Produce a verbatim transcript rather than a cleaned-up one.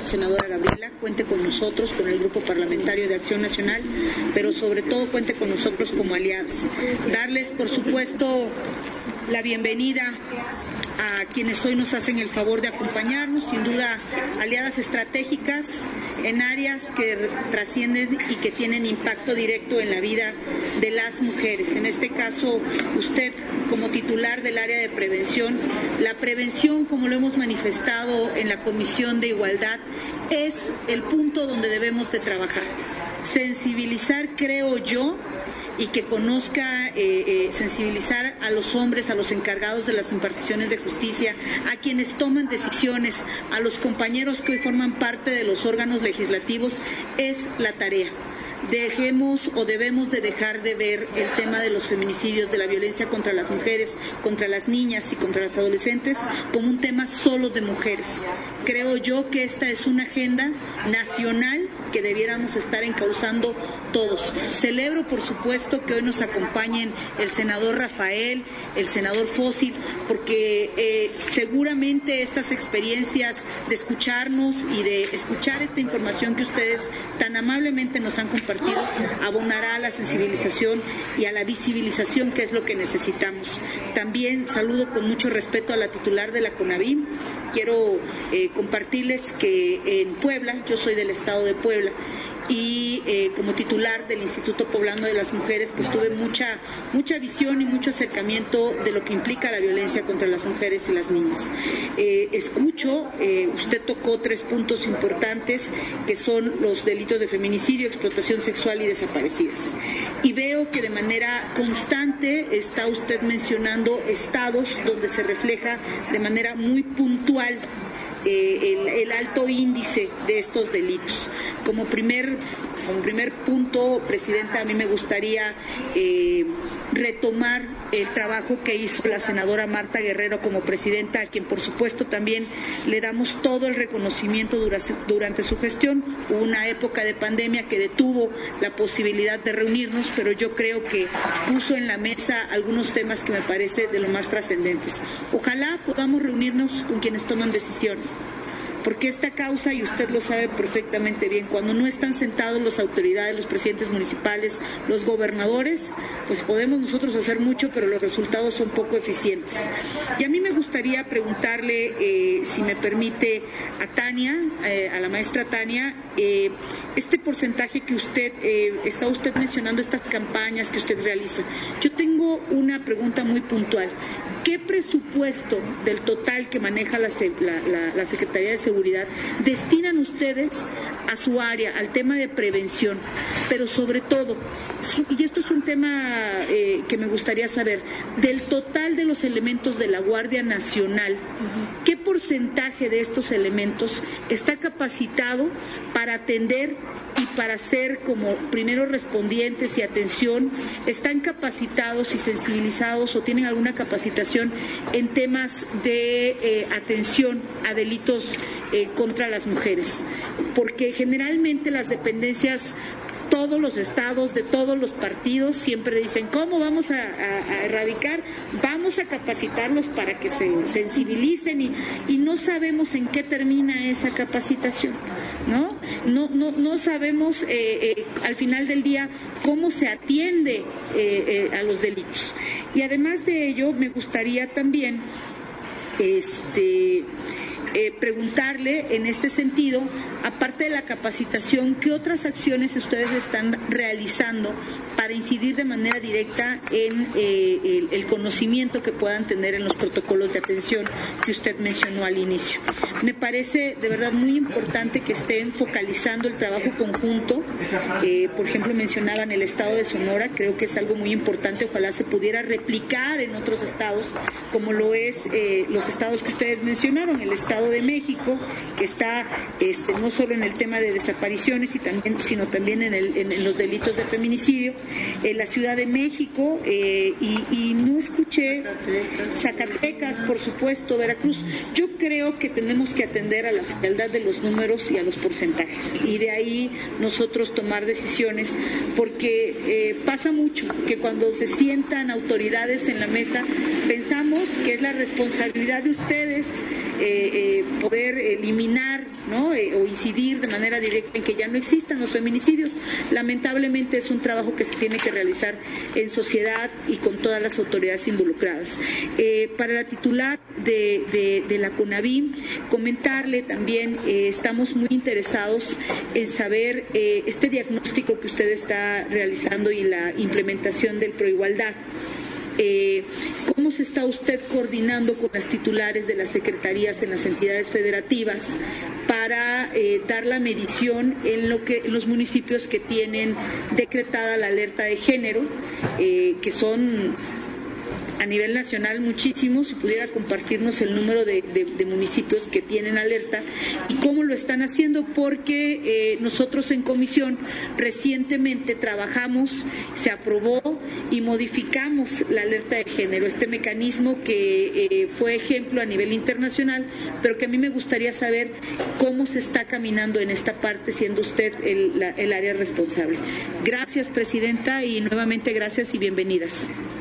senadora Gabriela, cuente con nosotros, con el Grupo Parlamentario de Acción Nacional, pero sobre todo cuente con nosotros como aliados. Darles, por supuesto, la bienvenida a quienes hoy nos hacen el favor de acompañarnos, sin duda aliadas estratégicas en áreas que trascienden y que tienen impacto directo en la vida de las mujeres. En este caso, usted como titular del área de prevención, la prevención, como lo hemos manifestado en la Comisión de Igualdad, es el punto donde debemos de trabajar. Sensibilizar, creo yo, y que conozca, eh, eh, sensibilizar a los hombres, a los encargados de las imparticiones de justicia, a quienes toman decisiones, a los compañeros que hoy forman parte de los órganos legislativos, es la tarea. Dejemos o debemos de dejar de ver el tema de los feminicidios, de la violencia contra las mujeres, contra las niñas y contra las adolescentes como un tema solo de mujeres. Creo yo que esta es una agenda nacional que debiéramos estar encauzando todos. Celebro, por supuesto, que hoy nos acompañen el senador Rafael, el senador Fósil, porque eh, seguramente estas experiencias de escucharnos y de escuchar esta información que ustedes tan amablemente nos han compartido abonará a la sensibilización y a la visibilización, que es lo que necesitamos. También saludo con mucho respeto a la titular de la CONAVIM. Quiero eh, compartirles que en Puebla, yo soy del estado de Puebla, y eh, como titular del Instituto Poblano de las Mujeres, pues tuve mucha mucha visión y mucho acercamiento de lo que implica la violencia contra las mujeres y las niñas. Eh, escucho, eh, usted tocó tres puntos importantes, que son los delitos de feminicidio, explotación sexual y desaparecidas. Y veo que de manera constante está usted mencionando estados donde se refleja de manera muy puntual Eh, el, el alto índice de estos delitos. Como primer, como primer punto, Presidenta, a mí me gustaría eh, retomar el trabajo que hizo la senadora Marta Guerrero como presidenta, a quien por supuesto también le damos todo el reconocimiento durante, durante su gestión. Hubo una época de pandemia que detuvo la posibilidad de reunirnos, pero yo creo que puso en la mesa algunos temas que me parece de lo más trascendentes. Ojalá podamos reunirnos con quienes toman decisiones, porque esta causa, y usted lo sabe perfectamente bien, cuando no están sentados las autoridades, los presidentes municipales, los gobernadores, pues podemos nosotros hacer mucho, pero los resultados son poco eficientes. Y a mí me gustaría preguntarle, eh, si me permite, a Tania, eh, a la maestra Tania, eh, este porcentaje que usted, eh, está usted mencionando, estas campañas que usted realiza. Yo tengo una pregunta muy puntual. ¿Qué presupuesto del total que maneja la, la, la, la Secretaría de Seguridad destinan ustedes a su área, al tema de prevención? Pero sobre todo, y esto es un tema eh, que me gustaría saber, del total de los elementos de la Guardia Nacional, ¿qué porcentaje de estos elementos está capacitado para atender y para ser como primeros respondientes y atención? ¿Están capacitados y sensibilizados o tienen alguna capacitación en temas de eh, atención a delitos eh, contra las mujeres? Porque generalmente las dependencias, todos los estados, de todos los partidos, siempre dicen, ¿cómo vamos a, a, a erradicar? Vamos a capacitarlos para que se sensibilicen y, y no sabemos en qué termina esa capacitación, ¿no? No, no, no sabemos eh, eh, al final del día cómo se atiende eh, eh, a los delitos. Y además de ello, me gustaría también este Eh, preguntarle en este sentido, aparte de la capacitación, ¿qué otras acciones ustedes están realizando para incidir de manera directa en eh, el, el conocimiento que puedan tener en los protocolos de atención que usted mencionó al inicio? Me parece de verdad muy importante que estén focalizando el trabajo conjunto. Eh, por ejemplo, mencionaban el estado de Sonora, creo que es algo muy importante, ojalá se pudiera replicar en otros estados, como lo es eh, los estados que ustedes mencionaron, el estado de México, que está este, no solo en el tema de desapariciones, y también, sino también en, el, en, en los delitos de feminicidio, en la Ciudad de México, eh, y, y no escuché Zacatecas, por supuesto, Veracruz. Yo creo que tenemos que atender a la frialdad de los números y a los porcentajes, y de ahí nosotros tomar decisiones, porque eh, pasa mucho que cuando se sientan autoridades en la mesa, pensamos que es la responsabilidad de ustedes eh, eh, poder eliminar ¿no? Eh, o incidir de manera directa en que ya no existan los feminicidios. Lamentablemente es un trabajo que se tiene que realizar en sociedad y con todas las autoridades involucradas. Eh, para la titular de, de, de la CONAVIM, comentarle también, eh, estamos muy interesados en saber eh, este diagnóstico que usted está realizando y la implementación del Proigualdad. Eh, ¿Cómo se está usted coordinando con las titulares de las secretarías en las entidades federativas para eh, dar la medición en lo que en los municipios que tienen decretada la alerta de género, eh, que son a nivel nacional muchísimos? Si pudiera compartirnos el número de, de, de municipios que tienen alerta y cómo lo están haciendo, porque eh, nosotros en comisión recientemente trabajamos, se aprobó y modificamos la alerta de género, este mecanismo que eh, fue ejemplo a nivel internacional, pero que a mí me gustaría saber cómo se está caminando en esta parte, siendo usted el, la, el área responsable. Gracias, Presidenta, y nuevamente gracias y bienvenidas.